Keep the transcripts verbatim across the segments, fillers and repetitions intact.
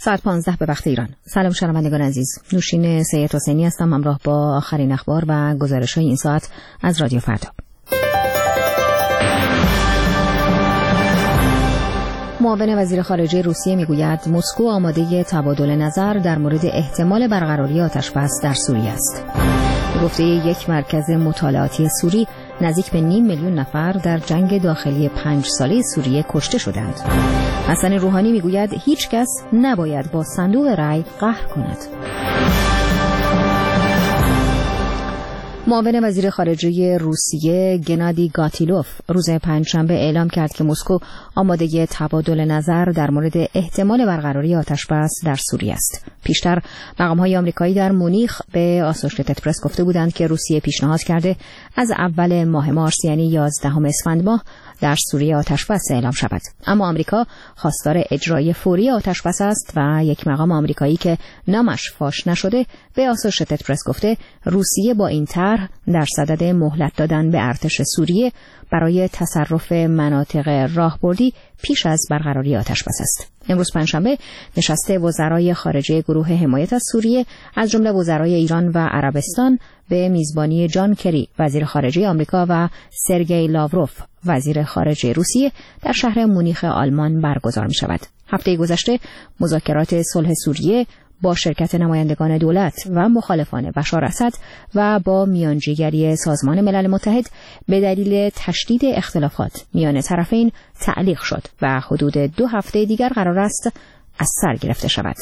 ساعت پانزده به وقت ایران. سلام شنوندگان عزیز. نوشین سید حسینی هستم همراه با آخرین اخبار و گزارش‌های این ساعت از رادیو فردا. معاون وزیر خارجه روسیه میگوید مسکو آماده تبادل نظر در مورد احتمال برقراری آتش‌بس در سوریه است. به گفته یک مرکز مطالعاتی سوری، نزدیک به نیم میلیون نفر در جنگ داخلی پنج ساله سوریه کشته شدند. حسن روحانی میگوید هیچ کس نباید با صندوق رأی قهر کند. معاون وزیر خارجه روسیه گنادی گاتیلوف روز پنجشنبه اعلام کرد که مسکو آماده تبادل نظر در مورد احتمال برقراری آتش‌بس در سوریه است. پیشتر مقام‌های آمریکایی در مونیخ به آسوشییتد پرس گفته بودند که روسیه پیشنهاد کرده از اول ماه مارس یعنی یازدهم اسفند ماه در سوریه آتش‌بس اعلام شود. اما آمریکا خواستار اجرای فوری آتش‌بس است و یک مقام آمریکایی که نامش فاش نشده به آسوشییتد پرس گفته روسیه با این طرح در صدد مهلت دادن به ارتش سوریه برای تصرف مناطق راهبردی پیش از برقراری آتش‌بس است. امروز پنجشنبه نشست وزرای خارجه گروه حمایت از سوریه از جمله وزرای ایران و عربستان به میزبانی جان کری وزیر خارجه آمریکا و سرگئی لاوروف وزیر خارجه روسیه در شهر مونیخ آلمان برگزار می شود. هفته گذشته مذاکرات صلح سوریه با شرکت نمایندگان دولت و مخالفان بشار اسد و با میانجیگری سازمان ملل متحد به دلیل تشدید اختلافات میان طرفین تعلیق شد و حدود دو هفته دیگر قرار است از سر گرفته شود.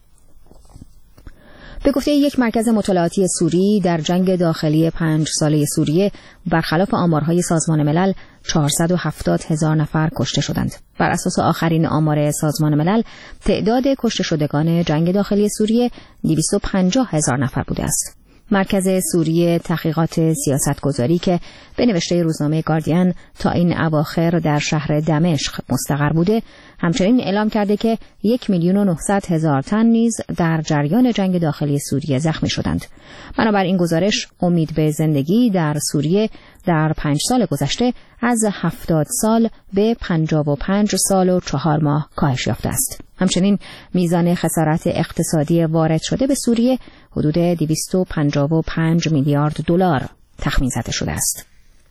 به گفته یک مرکز مطالعاتی سوری در جنگ داخلی پنج ساله سوریه برخلاف آمارهای سازمان ملل چهارصد و هفتاد هزار نفر کشته شدند. بر اساس آخرین آمار سازمان ملل تعداد کشته شدگان جنگ داخلی سوریه دویست و پنجاه هزار نفر بوده است. مرکز سوری تحقیقات سیاستگذاری که به نوشته روزنامه گاردین تا این اواخر در شهر دمشق مستقر بوده همچنین اعلام کرده که یک میلیون و نهصد هزار تن نیز در جریان جنگ داخلی سوریه زخمی شدند. بنابراین گزارش امید به زندگی در سوریه در پنج سال گذشته از هفتاد سال به پنجاه و پنج سال و چهار ماه کاهش یافته است. همچنین میزان خسارت اقتصادی وارد شده به سوریه حدود دویست و پنجاه و پنج میلیارد دلار تخمین زده شده است.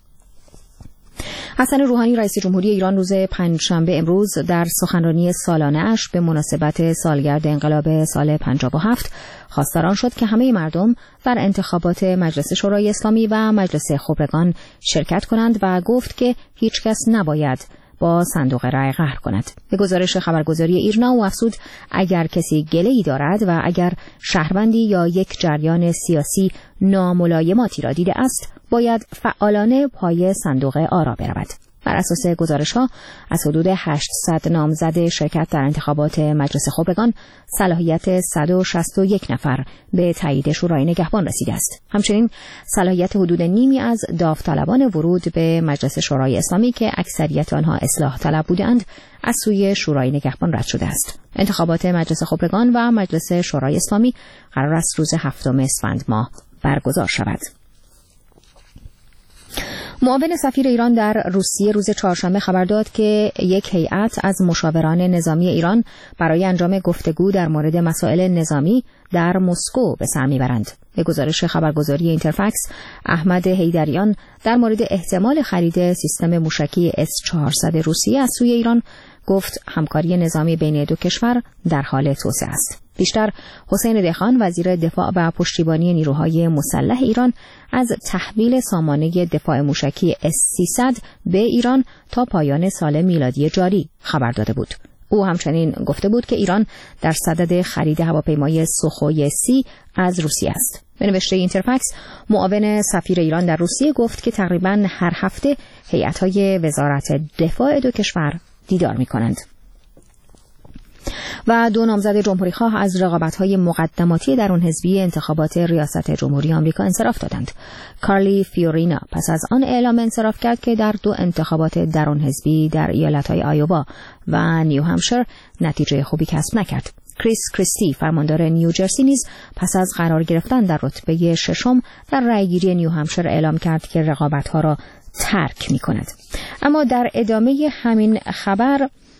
حسن روحانی رئیس جمهوری ایران روز پنجشنبه امروز در سخنرانی سالانه اش به مناسبت سالگرد انقلاب سال پنجاه و هفت خواستار آن شد که همه مردم در انتخابات مجلس شورای اسلامی و مجلس خبرگان شرکت کنند و گفت که هیچ کس نباید با صندوق رأی قهر کند. به گزارش خبرگزاری ایرنا او افزود اگر کسی گله‌ای دارد و اگر شهروندی یا یک جریان سیاسی ناملایماتی را دیده است باید فعالانه پای صندوق آرا برود. بر اساس گزارش‌ها از حدود هشتصد نامزد شرکت در انتخابات مجلس خبرگان صلاحیت صد و شصت و یک نفر به تایید شورای نگهبان رسیده است. همچنین صلاحیت حدود نیمی از داوطلبان ورود به مجلس شورای اسلامی که اکثریت آنها اصلاح طلب بودند از سوی شورای نگهبان رد شده است. انتخابات مجلس خبرگان و مجلس شورای اسلامی قرار است روز هفتم اسفند ماه برگزار شود. معاون سفیر ایران در روسیه روز چهارشنبه خبر داد که یک هیئت از مشاوران نظامی ایران برای انجام گفتگو در مورد مسائل نظامی در مسکو به سر میبرند. به گزارش خبرگزاری اینترفکس، احمد حیدریان در مورد احتمال خرید سیستم موشکی اس چهارصد روسیه از سوی ایران گفت همکاری نظامی بین دو کشور در حال توسعه است. بیشتر حسین دهخان وزیر دفاع و پشتیبانی نیروهای مسلح ایران از تحویل سامانه دفاع موشکی اس سیصد به ایران تا پایان سال میلادی جاری خبر داده بود. او همچنین گفته بود که ایران در صدد خرید هواپیمای سوخوی سی از روسیه است. به نوشته اینترفکس، معاون سفیر ایران در روسیه گفت که تقریباً هر هفته هیئت‌های وزارت دفاع دو کشور دیدار می‌کنند. و دو نامزد جمهوری‌خواه از رقابت‌های مقدماتی درون حزبی انتخابات ریاست جمهوری آمریکا انصراف دادند. کارلی فیورینا پس از آن اعلام انصراف کرد که در دو انتخابات درون حزبی در ایالت‌های آیووا و نیو همشر نتیجه خوبی کسب نکرد. کریس کریستی فرماندار نیوجرسی نیز پس از قرار گرفتن در رتبه ششم در رأیگیری نیو همشر اعلام کرد که رقابت‌ها را ترک می‌کند. اما در ادامه همین خبر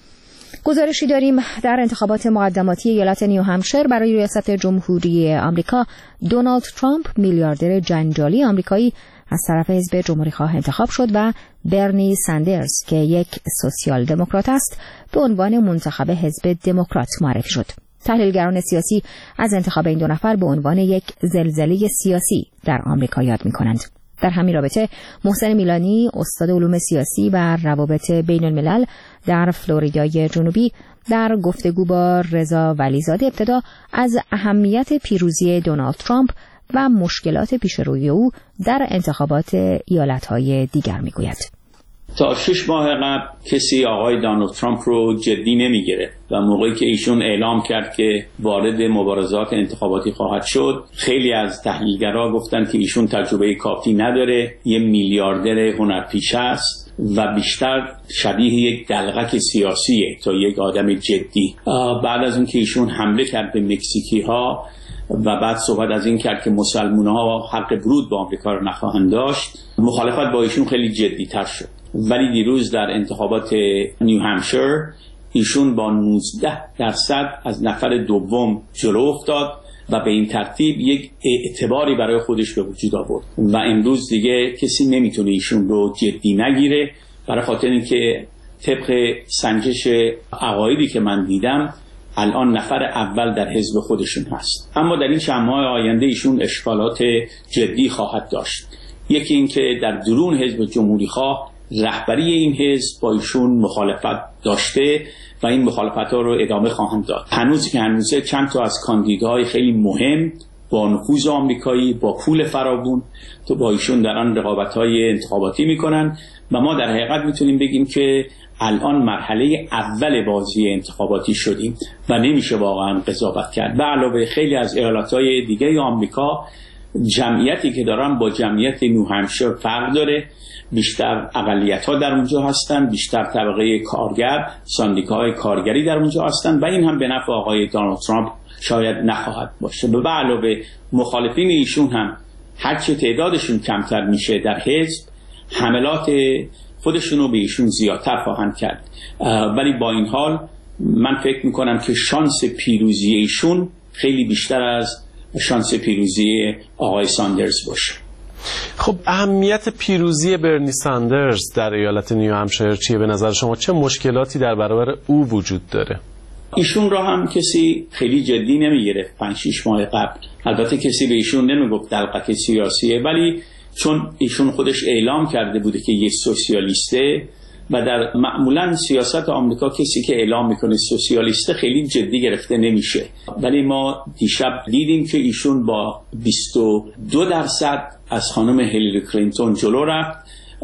گزارشی داریم در انتخابات مقدماتی ایالت نیو همشر برای ریاست جمهوری آمریکا، دونالد ترامپ میلیاردر جنجالی آمریکایی از طرف حزب جمهوری خواه انتخاب شد و برنی ساندرز که یک سوسیال دموکرات است به عنوان منتخب حزب دموکرات معرفی شد. تحلیلگران سیاسی از انتخاب این دو نفر به عنوان یک زلزله سیاسی در آمریکا یاد می‌کنند. در همین رابطه محسن میلانی، استاد علوم سیاسی و روابط بین الملل در فلوریدای جنوبی، در گفتگو با رضا ولیزاده ابتدا از اهمیت پیروزی دونالد ترامپ و مشکلات پیش روی او در انتخابات ایالت‌های دیگر میگوید. تا شش ماه قبل کسی آقای دونالد ترامپ رو جدی نمیگیره و موقعی که ایشون اعلام کرد که وارد مبارزات انتخاباتی خواهد شد، خیلی از تحلیلگرها گفتن که ایشون تجربه کافی نداره، یه میلیاردر هنرپیشه است و بیشتر شبیه یک دلغک سیاسیه تا یک آدم جدی. بعد از اون که ایشون حمله کرد به مکزیکی ها و بعد صحبت از این کرد که مسلمان ها حق ورود به آمریکا رو نخواهند داشت، مخالفت با ایشون خیلی جدی تر شد. ولی دیروز در انتخابات نیو همشر ایشون با نوزده درصد از نفر دوم جلو افتاد و به این ترتیب یک اعتباری برای خودش به وجود آورد و امروز دیگه کسی نمیتونه ایشون رو جدی نگیره، برای خاطر اینکه طبق سنجش عقایدی که من دیدم الان نفر اول در حزب خودشون هست. اما در این چند ماه آینده ایشون اشکالات جدی خواهد داشت. یکی این که در درون حزب جمهوری خواه رهبری این حزب با ایشون مخالفت داشته و این مخالفت ها رو ادامه خواهند داد. هنوز که هنوزه چند تا از کاندیداهای خیلی مهم با نفوذ آمریکایی با پول فراوون تو با ایشون دارن رقابت‌های انتخاباتی میکنن و ما در حقیقت میتونیم بگیم که الان مرحله اول بازی انتخاباتی شدیم و نمیشه واقعا قضاوت کرد. به علاوه خیلی از ایالت‌های دیگه آمریکا جمعیتی که دارن با جمعیت نیو همشر فرق داره، بیشتر اقلیت‌ها در اونجا هستن، بیشتر طبقه کارگر، ساندیکاهای کارگری در اونجا هستن و این هم به نفع آقای دونالد ترامپ شاید نخواهد باشه. به علاوه مخالفین ایشون هم هرچه تعدادشون کمتر میشه در حزب، حملات خودشون رو به ایشون زیادتر خواهند کرد. ولی با این حال من فکر میکنم که شانس پیروزی ایشون خیلی بیشتر از شانس پیروزی آقای ساندرز باشه. خب اهمیت پیروزی برنی ساندرز در ایالت نیو همشر چیه به نظر شما؟ چه مشکلاتی در برابر او وجود داره؟ ایشون را هم کسی خیلی جدی نمیگرفت پنج شش ماه قبل. البته کسی به ایشون نمیگفت دلغک سیاسیه، ولی چون ایشون خودش اعلام کرده بوده که یک سوسیالیسته و در معمولا سیاست آمریکا کسی که اعلام میکنه سوسیالیسته خیلی جدی گرفته نمیشه، ولی ما دیشب دیدیم که ایشون با بیست و دو درصد از خانم هیلاری کلینتون جلو رفت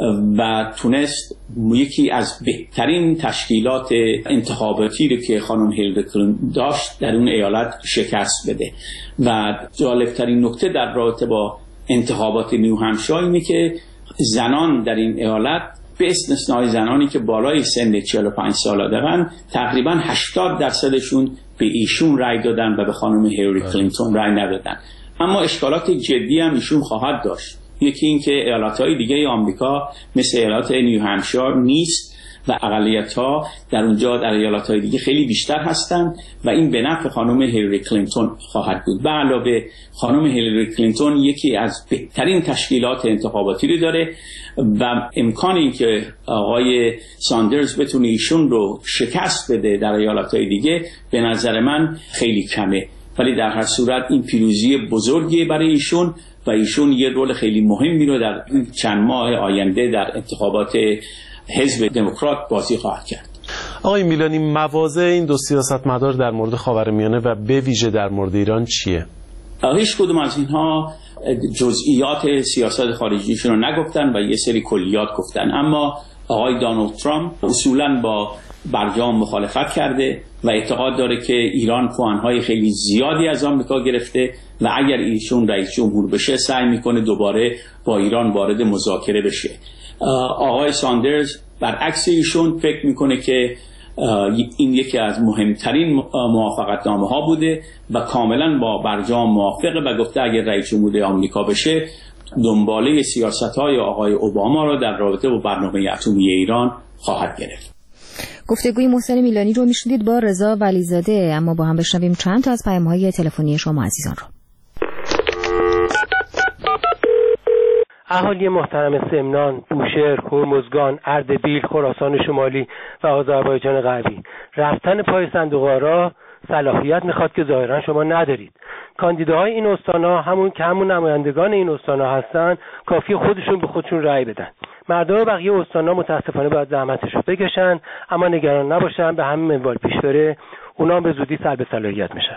و تونست یکی از بهترین تشکیلات انتخاباتی رو که خانم هیلاری کلینتون داشت در اون ایالت شکست بده. و جالبترین نکته در رابطه با انتخابات نیو همشر اینه که زنان در این ایالت به استثنای زنانی که بالای سن چهل و پنج ساله دارن تقریبا هشتاد درصدشون به ایشون رای دادن و به خانم هیلاری کلینتون رای ندادن. اما اشکالات جدی هم ایشون خواهد داشت. یکی این که ایالت‌های دیگه آمریکا مثل ایالت نیو همشر نیست و اقلیت‌ها در اونجا در ایالت‌های دیگه خیلی بیشتر هستند و این به نفع خانم هیلاری کلینتون خواهد بود. به علاوه خانم هیلاری کلینتون یکی از بهترین تشکیلات انتخاباتی رو داره و امکان این که آقای ساندرز بتونه ایشون رو شکست بده در ایالت‌های دیگه به نظر من خیلی کمه. ولی در هر صورت این پیروزی بزرگی برای ایشون و ایشون یه رول خیلی مهمی رو در چند ماه آینده در انتخابات حزب دموکرات بازی خواهد کرد. آقای میلانی، مواضع این دو سیاستمدار در مورد خاورمیانه و به ویژه در مورد ایران چیه؟ هیچ کدوم از اینها جزئیات سیاست خارجیشون رو نگفتن و یه سری کلیات گفتن، اما آقای دونالد ترامپ اصولاً با برجام مخالفت کرده و اعتقاد داره که ایران پوانهای خیلی زیادی از آمریکا گرفته و اگر ایشون رئیس جمهور بشه سعی میکنه دوباره با ایران وارد مذاکره بشه. آقای ساندرز برعکس ایشون فکر میکنه که این یکی از مهمترین موافقتنامه ها بوده و کاملا با برجام موافقه و گفته اگر رئیس جمهور آمریکا بشه دنباله سیاست های آقای اوباما را در رابطه با برنامه اتمی ایران خواهد گرفت. گفتگوی محسن میلانی رو میشنید با رضا ولیزاده، اما با هم بشنویم چند تا از پیام‌های تلفنی شما عزیزان رو. اهالی محترم سمنان، بوشهر، هرمزگان، اردبیل، خراسان شمالی و آذربایجان غربی، رفتن پای صندوق آرا صلاحیت میخواد که ظاهرا شما ندارید. کاندیداهای این استان‌ها همون که همون نمایندگان این استان‌ها هستن، کافی خودشون به خودشون رأی بدن. مردم بقیه استان‌ها متاسفانه باید زحمتش رو بکشن، اما نگران نباشن، به همین منوال پیش بره، اونا به زودی سلب صلاحیت میشن.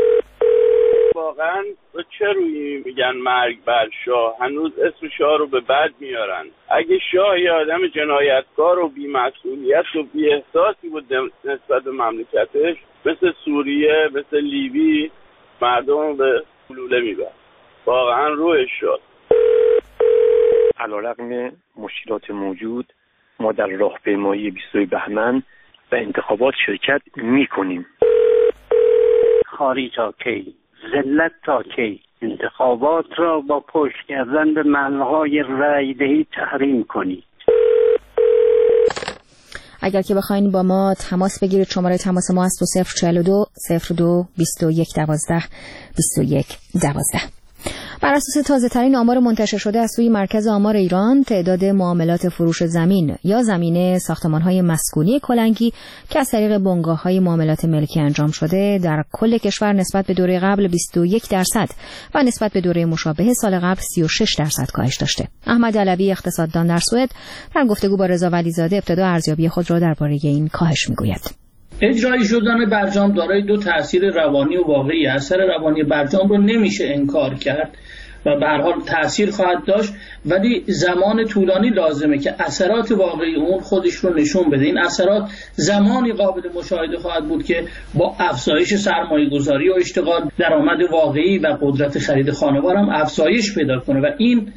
واقعا چه روی میگن مرگ بر شاه، هنوز اسم شاه رو به بد میارن. اگه شاه یه آدم جنایتکار و بی‌مسئولیت و بی‌احساسی بود نسبت به مملکتش، مثل سوریه، مثل لیبی، مردم به حلوله میبرد. واقعا روحش شد. علیرغم مشکلات موجود، ما در راهپیمایی بیستم بهمن و انتخابات شرکت میکنیم. خاری تا کی؟ ذلت تا کی؟ انتخابات را با پشت کردن به محلهای رای دهی تحریم کنید. اگر که بخواین با ما تماس بگیرید، شماره تماس ما است صفر چهل و دو صفر دو بیست و یک دوازده بیست و یک دوازده. بر اساس تازه ترین آمار منتشر شده از سوی مرکز آمار ایران، تعداد معاملات فروش زمین یا زمینه ساختمان‌های مسکونی کلنگی که از طریق بنگاه‌های معاملات ملکی انجام شده در کل کشور نسبت به دوره قبل بیست و یک درصد و نسبت به دوره مشابه سال قبل سی و شش درصد کاهش داشته. احمد علوی، اقتصاددان در سوئد، در گفتگو با رضا ولیزاده ابتدا ارزیابی خود را درباره این کاهش می‌گوید. اجرایی شدن برجام دارای دو تأثیر روانی و واقعی. اثر روانی برجام رو نمیشه انکار کرد و به هر حال تأثیر خواهد داشت، ولی زمان طولانی لازمه که اثرات واقعی اون خودش رو نشون بده. این اثرات زمانی قابل مشاهده خواهد بود که با افزایش سرمایه گذاری و اشتغال، درآمد واقعی و قدرت خرید خانوار هم افزایش پیدا کنه و این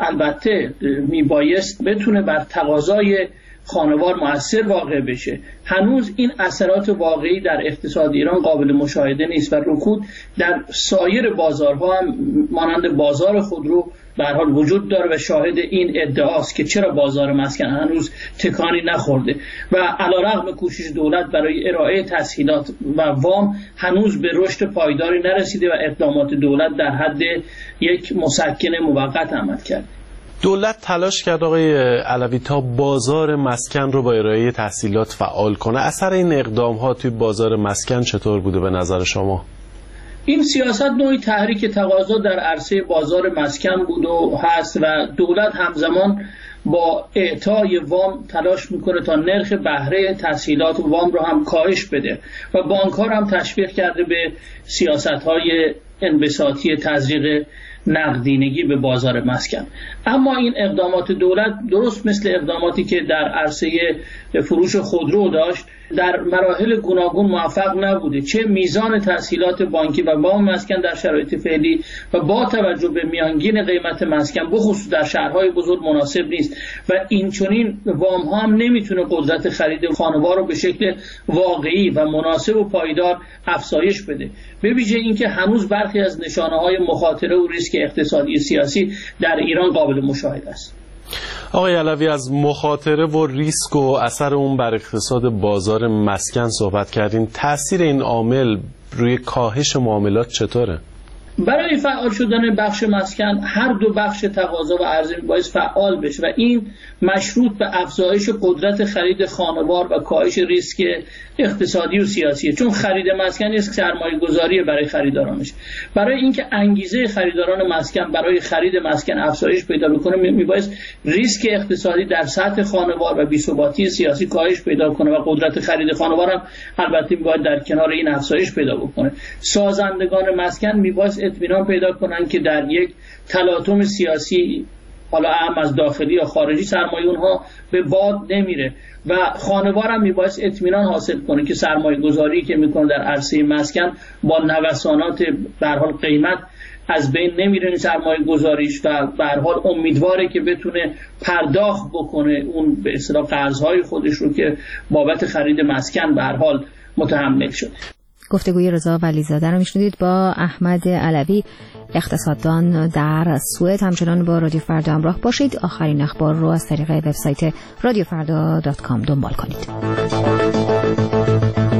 البته میبایست بتونه بر تقاضای خانوار مؤثر واقع بشه. هنوز این اثرات واقعی در اقتصاد ایران قابل مشاهده نیست و رکود در سایر بازارها هم مانند بازار خودرو به هر حال وجود داره و شاهد این ادعاست که چرا بازار مسکن هنوز تکانی نخورده و علیرغم کوشش دولت برای ارائه تسهیلات و وام هنوز به رشد پایداری نرسیده و اقدامات دولت در حد یک مسکن موقت عمل کرده. دولت تلاش کرد آقای علوی تا بازار مسکن رو با ارائه تسهیلات فعال کنه. اثر این اقدام ها توی بازار مسکن چطور بوده به نظر شما؟ این سیاست نوعی تحریک تقاضا در عرصه بازار مسکن بود و هست و دولت همزمان با اعطای وام تلاش میکنه تا نرخ بهره تسهیلات وام رو هم کاهش بده و بانک‌ها هم تشویق کرده به سیاست‌های انبساطی تزریق نقدینگی به بازار مسکن. اما این اقدامات دولت درست مثل اقداماتی که در عرصه فروش خودرو داشت در مراحل گوناگون موفق نبوده، چه میزان تسهیلات بانکی و وام مسکن در شرایط فعلی و با توجه به میانگین قیمت مسکن بخصوص در شهرهای بزرگ مناسب نیست و این چنین وام ها هم نمیتونه قدرت خرید خانوار رو به شکل واقعی و مناسب و پایدار افزایش بده. به ویژه اینکه هنوز برخی از نشانه‌های مخاطره و ریسک اقتصادی سیاسی در ایران قابل مشاهده است. آقای علوی، از مخاطره و ریسک و اثر اون بر اقتصاد بازار مسکن صحبت کردین. تأثیر این عامل روی کاهش معاملات چطوره؟ برای فعال شدن بخش مسکن هر دو بخش تقاضا و عرضه باید فعال بشه و این مشروط به افزایش قدرت خرید خانوار و کاهش ریسک اقتصادی و سیاسیه، چون خرید مسکن یک سرمایه گذاری برای خریدارانش. برای اینکه انگیزه خریداران مسکن برای خرید مسکن افزایش پیدا بکنه میبایست ریسک اقتصادی در سطح خانوار و بی‌ثباتی سیاسی کاهش پیدا کنه و قدرت خرید خانوار هم البته میباید در کنار این افزایش پیدا بکنه. سازندگان مسکن میبایست اطمینان پیدا کنن که در یک تلاطم سیاسی، حالا اهم از داخلی یا خارجی، سرمایه اونها به باد نمیره و خانوار هم میبایست اطمینان حاصل کنه که سرمایه گذاری که میکنه در عرصه مسکن با نوسانات به هر حال قیمت از بین نمیره این سرمایه گذاریش و به هر حال امیدواره که بتونه پرداخت بکنه اون به اصطلاح قرضهای خودش رو که بابت خرید مسکن به هر حال متحمل شده. گفتگوی رضا ولیزاده رو میشنیدید با احمد علوی، اقتصاددان در سوئد. همچنان با رادیو فردا همراه باشید. آخرین اخبار رو از طریق وبسایت رادیو فردا دات کام دنبال کنید.